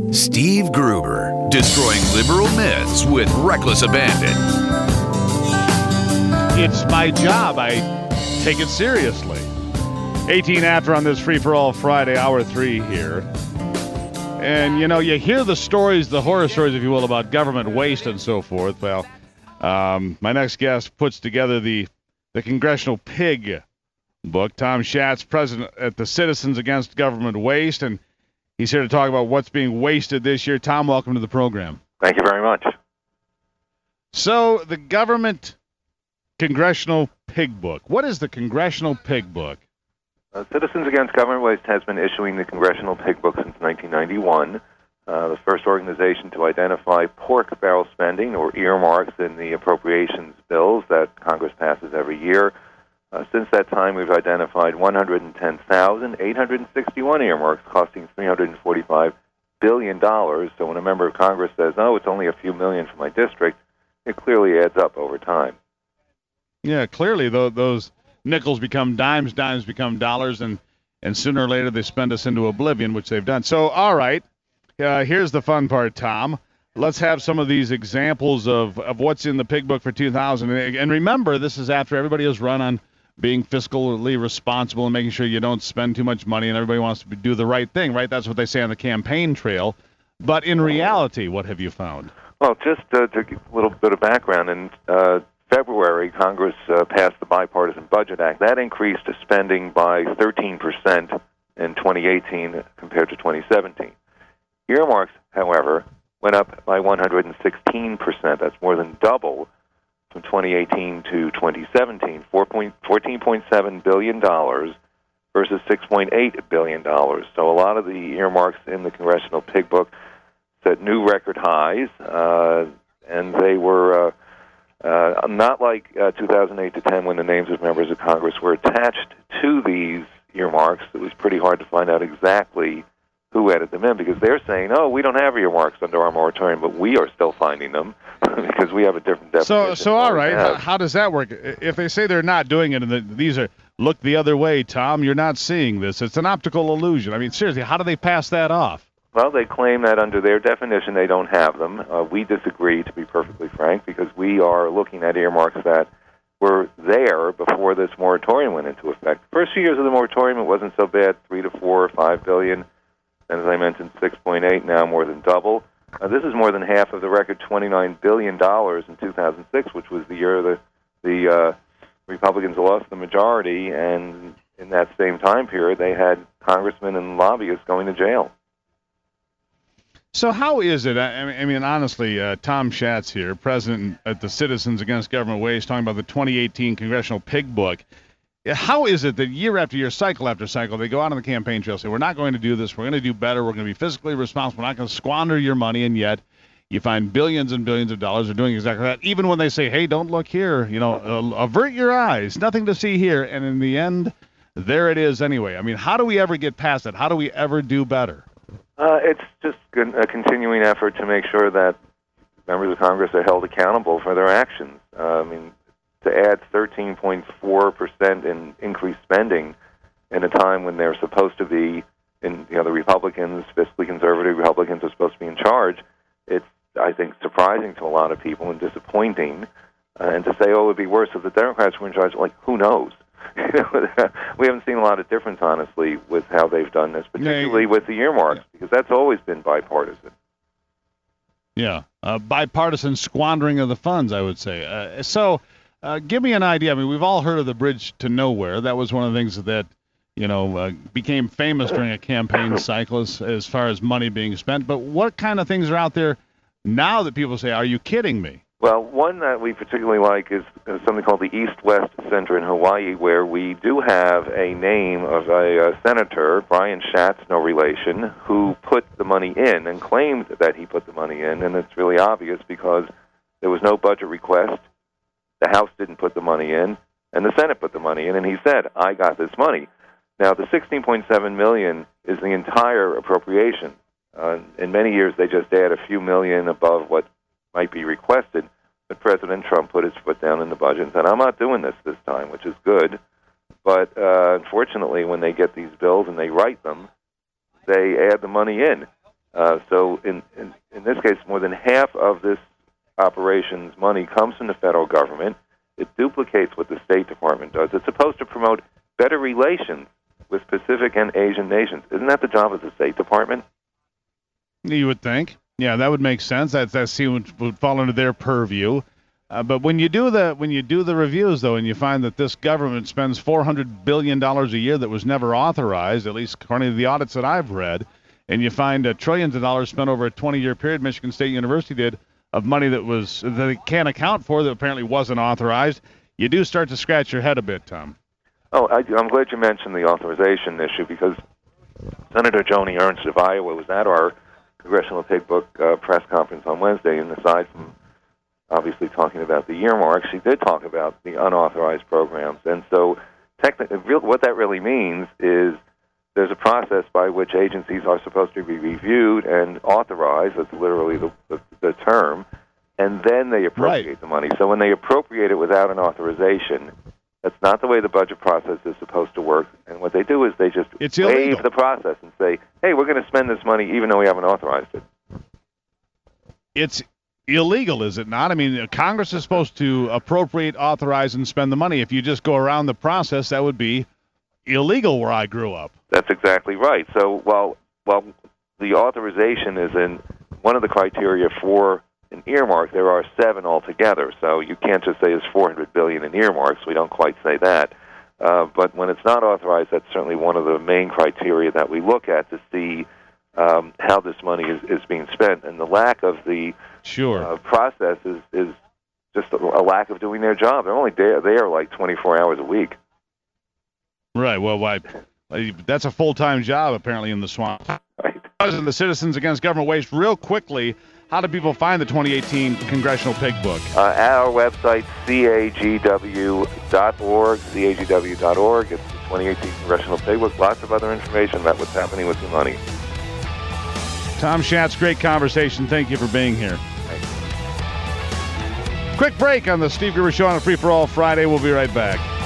Steve Gruber, destroying liberal myths with reckless abandon. It's my job. I take it seriously. 18 after on this Free-for-All Friday, hour 3 here. And, you know, you hear the stories, the horror stories, if you will, about government waste and so forth. Well, my next guest puts together the Congressional Pig book. Tom Schatz, president at the Citizens Against Government Waste, and he's here to talk about what's being wasted this year. Tom, welcome to the program. Thank you very much. So, the government Congressional Pig Book. What is the Congressional Pig Book? Citizens Against Government Waste has been issuing the Congressional Pig Book since 1991, the first organization to identify pork barrel spending, or earmarks, in the appropriations bills that Congress passes every year. Since that time, we've identified 110,861 earmarks costing $345 billion. So when a member of Congress says, oh, it's only a few million for my district, it clearly adds up over time. Yeah, clearly those nickels become dimes, dimes become dollars, and sooner or later they spend us into oblivion, which they've done. So, all right, here's the fun part, Tom. Let's have some of these examples of what's in the pig book for 2000. And remember, this is after everybody has run on being fiscally responsible and making sure you don't spend too much money, and everybody wants to do the right thing, right? That's what they say on the campaign trail. But in reality, what have you found? Well, just to give a little bit of background, in February, Congress passed the Bipartisan Budget Act. That increased spending by 13% in 2018 compared to 2017. Earmarks, however, went up by 116%. That's more than double from 2018 to 2017, $14.7 billion versus $6.8 billion. So a lot of the earmarks in the Congressional Pig Book set new record highs, and they were not like 2008 to 10 when the names of members of Congress were attached to these earmarks. It was pretty hard to find out exactly who added them in, because they're saying, oh, we don't have earmarks under our moratorium, but we are still finding them because we have a different definition. So all right, how does that work? If they say they're not doing it, and these are, look the other way, Tom, you're not seeing this. It's an optical illusion. I mean, seriously, how do they pass that off? Well, they claim that under their definition they don't have them. We disagree, to be perfectly frank, because we are looking at earmarks that were there before this moratorium went into effect. The first few years of the moratorium, it wasn't so bad, 3 to 4 or 5 billion. And as I mentioned, 6.8, now more than double. This is more than half of the record $29 billion in 2006, which was the year the Republicans lost the majority, and in that same time period, they had congressmen and lobbyists going to jail. So how is it, I mean, honestly, Tom Schatz here, president at the Citizens Against Government Waste, talking about the 2018 Congressional Pig Book. How is it that year after year, cycle after cycle, they go out on the campaign trail and say, we're not going to do this, we're going to do better, we're going to be fiscally responsible, we're not going to squander your money, and yet you find billions and billions of dollars are doing exactly that, even when they say, hey, don't look here, you know, avert your eyes, nothing to see here, and in the end, there it is anyway. I mean, how do we ever get past it? How do we ever do better? It's just a continuing effort to make sure that members of Congress are held accountable for their actions. I mean, to add 13.4% in increased spending in a time when they're supposed to be, the Republicans, fiscally conservative Republicans, are supposed to be in charge, it's, I think, surprising to a lot of people and disappointing. And to say, oh, it would be worse if the Democrats were in charge, like, who knows? We haven't seen a lot of difference, honestly, with how they've done this, particularly with the earmarks, because that's always been bipartisan. Yeah, bipartisan squandering of the funds, I would say. So give me an idea. I mean, we've all heard of the Bridge to Nowhere. That was one of the things that, became famous during a campaign cycle as far as money being spent. But what kind of things are out there now that people say, are you kidding me? Well, one that we particularly like is something called the East-West Center in Hawaii, where we do have a name of a senator, Brian Schatz, no relation, who put the money in and claimed that he put the money in, and it's really obvious because there was no budget request, the House didn't put the money in, and the Senate put the money in, and he said, I got this money. Now, the $16.7 million is the entire appropriation. In many years, they just add a few million above what might be requested, but President Trump put his foot down in the budget and said, I'm not doing this time, which is good. But unfortunately, when they get these bills and they write them, they add the money in. So in this case, more than half of this operation's money comes from the federal government. It duplicates what the State Department does. It's supposed to promote better relations with Pacific and Asian nations. Isn't that the job of the State Department? You would think. Yeah, that would make sense. That would fall under their purview. But when you do the reviews, though, and you find that this government spends $400 billion a year that was never authorized, at least according to the audits that I've read, and you find trillions of dollars spent over a 20-year period, Michigan State University did, of money that they can't account for, that apparently wasn't authorized, you do start to scratch your head a bit, Tom. Oh, I'm glad you mentioned the authorization issue, because Senator Joni Ernst of Iowa was at our Congressional Pig Book press conference on Wednesday, and aside from obviously talking about the earmarks, she did talk about the unauthorized programs. And so what that really means is there's a process by which agencies are supposed to be reviewed and authorized. That's literally the term. And then they appropriate the money. So when they appropriate it without an authorization, that's not the way the budget process is supposed to work. And what they do is they just waive the process and say, hey, we're going to spend this money even though we haven't authorized it. It's illegal, is it not? I mean, Congress is supposed to appropriate, authorize, and spend the money. If you just go around the process, that would be illegal where I grew up. That's exactly right. So while the authorization is in one of the criteria for an earmark, there are 7 altogether. So you can't just say it's $400 billion in earmarks. We don't quite say that. But when it's not authorized, that's certainly one of the main criteria that we look at to see how this money is being spent. And the lack of the process is just a lack of doing their job. They're only there like 24 hours a week. Right. Well, that's a full-time job, apparently, in the swamp. Right. And the Citizens Against Government Waste, real quickly, how do people find the 2018 Congressional Pig Book? At our website, cagw.org, cagw.org. It's the 2018 Congressional Pig Book. Lots of other information about what's happening with your money. Tom Schatz, great conversation. Thank you for being here. Thanks. Quick break on the Steve Gruber Show on a Free-for-All Friday. We'll be right back.